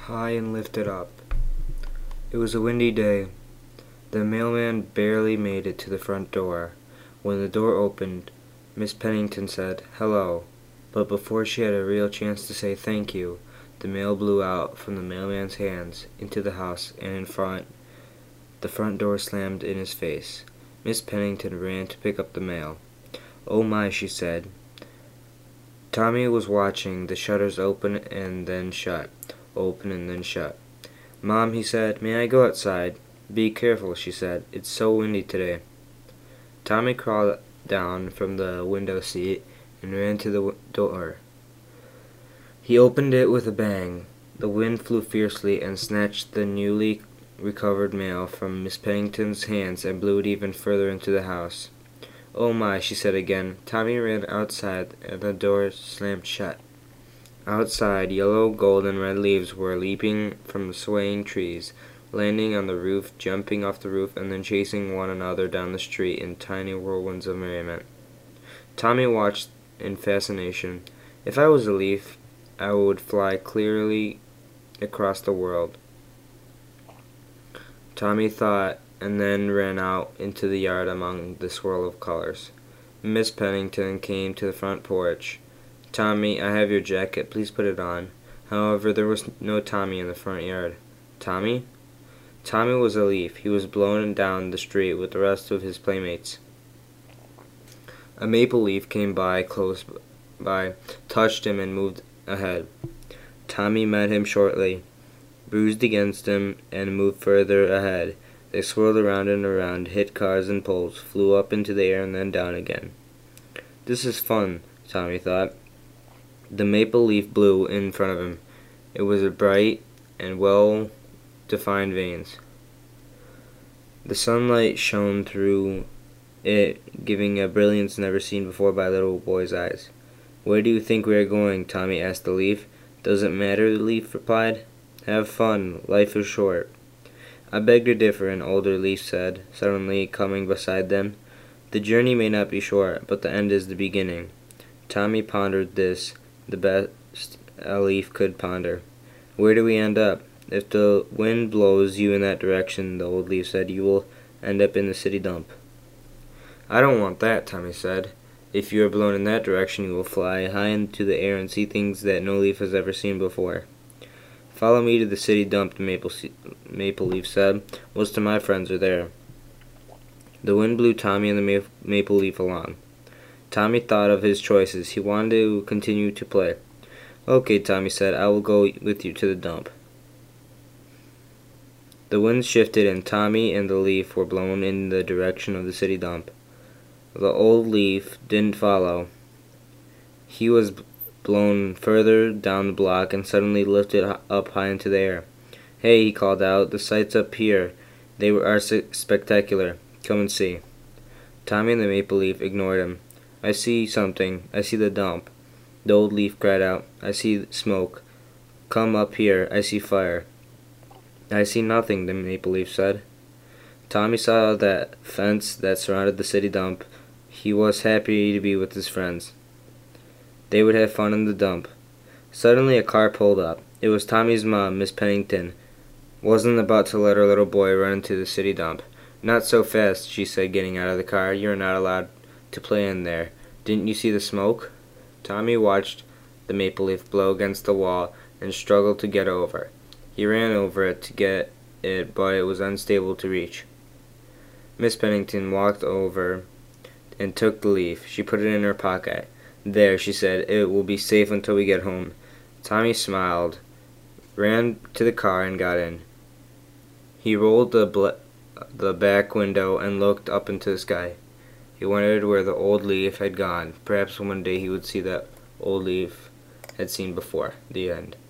high and lifted up. It was a windy day. The mailman barely made it to the front door. When the door opened, Miss Pennington said, "Hello," but before she had a real chance to say thank you, the mail blew out from the mailman's hands into the house, and the front door slammed in his face. Miss Pennington ran to pick up the mail. "Oh my," she said. Tommy was watching the shutters open and then shut, open and then shut. "Mom," he said, "may I go outside?" "Be careful," she said. "It's so windy today." Tommy crawled down from the window seat and ran to the door. He opened it with a bang. The wind flew fiercely and snatched the newly recovered mail from Miss Pennington's hands and blew it even further into the house. "Oh my," she said again. Tommy ran outside and the door slammed shut. Outside, yellow, gold, and red leaves were leaping from the swaying trees, landing on the roof, jumping off the roof, and then chasing one another down the street in tiny whirlwinds of merriment. Tommy watched in fascination. "If I was a leaf, I would fly clearly across the world," Tommy thought, and then ran out into the yard among the swirl of colors. Miss Pennington came to the front porch. "Tommy, I have your jacket. Please put it on." However, there was no Tommy in the front yard. Tommy? Tommy was a leaf. He was blown down the street with the rest of his playmates. A maple leaf came by close by, touched him, and moved ahead. Tommy met him shortly, bruised against him, and moved further ahead. They swirled around and around, hit cars and poles, flew up into the air and then down again. "This is fun," Tommy thought. The maple leaf blew in front of him. It was a bright and well-defined veins. The sunlight shone through it, giving a brilliance never seen before by a little boy's eyes. "Where do you think we are going?" Tommy asked the leaf. "Doesn't matter," the leaf replied. "Have fun. Life is short." "I beg to differ," an older leaf said, suddenly coming beside them. "The journey may not be short, but the end is the beginning." Tommy pondered this, the best a leaf could ponder. "Where do we end up?" "If the wind blows you in that direction," the old leaf said, "you will end up in the city dump." "I don't want that," Tommy said. "If you are blown in that direction, you will fly high into the air and see things that no leaf has ever seen before." "Follow me to the city dump," the maple leaf said. "Most of my friends are there." The wind blew Tommy and the maple leaf along. Tommy thought of his choices. He wanted to continue to play. "Okay," Tommy said, "I will go with you to the dump." The wind shifted and Tommy and the leaf were blown in the direction of the city dump. The old leaf didn't follow. He was blown further down the block and suddenly lifted up high into the air. "Hey," he called out, "the sights up here, they are spectacular. Come and see." Tommy and the maple leaf ignored him. "I see something. I see the dump." The old leaf cried out, "I see smoke. Come up here. I see fire." "I see nothing," the maple leaf said. Tommy saw that fence that surrounded the city dump. He was happy to be with his friends. They would have fun in the dump. Suddenly a car pulled up. It was Tommy's mom, Miss Pennington. Wasn't about to let her little boy run into the city dump. "Not so fast," she said, getting out of the car. "You're not allowed to play in there. Didn't you see the smoke?" Tommy watched the maple leaf blow against the wall and struggled to get over. He ran over it to get it, but it was unstable to reach. Miss Pennington walked over and took the leaf. She put it in her pocket. "There," she said, "it will be safe until we get home." Tommy smiled, ran to the car, and got in. He rolled the back window and looked up into the sky. He wondered where the old leaf had gone. Perhaps one day he would see that old leaf had seen before. The end.